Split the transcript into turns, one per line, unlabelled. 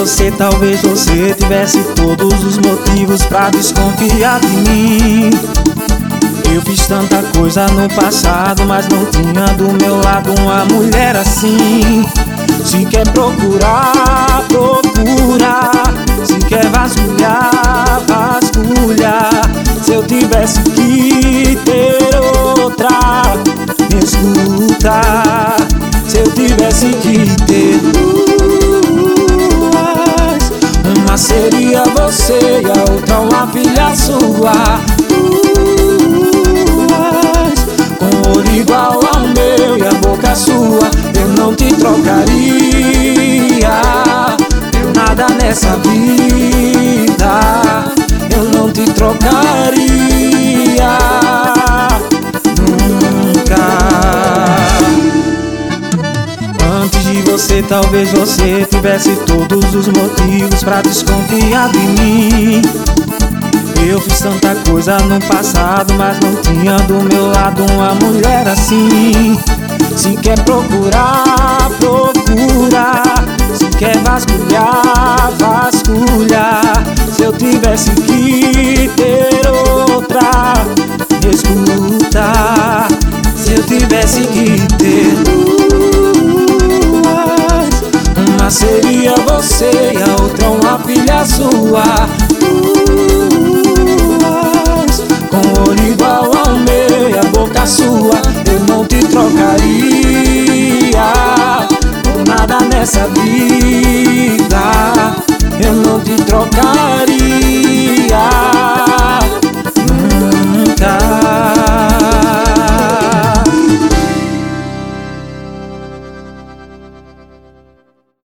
você, talvez você tivesse todos os motivos pra desconfiar de mim. Eu fiz tanta coisa no passado, mas não tinha do meu lado uma mulher assim. Se quer procurar, procura. Se quer vasculhar, vasculha. Se eu tivesse que ter outra, me escuta. Se eu tivesse que ter duas, uma seria você e a outra uma filha sua. Com o olho igual ao meu e a boca sua, eu não te trocaria por nada nessa vida. Eu não te trocaria nunca. Antes de você, talvez você tivesse todos os motivos pra desconfiar de mim. Eu fiz tanta coisa no passado, mas não tinha do meu lado uma mulher assim. Se quer procurar, procura. Se quer vasculhar, vasculha. Se eu tivesse que ter outra, me escuta. Se eu tivesse que ter duas, uma seria você e a outra uma filha sua. Com o olho igual ao meu e a boca sua, eu não te trocaria por nada nessa vida. Eu não te trocaria.